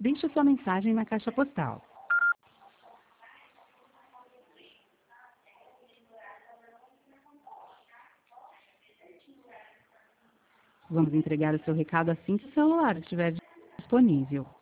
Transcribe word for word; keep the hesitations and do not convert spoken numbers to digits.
Deixe sua mensagem na caixa postal. Vamos entregar o seu recado assim que o celular estiver disponível.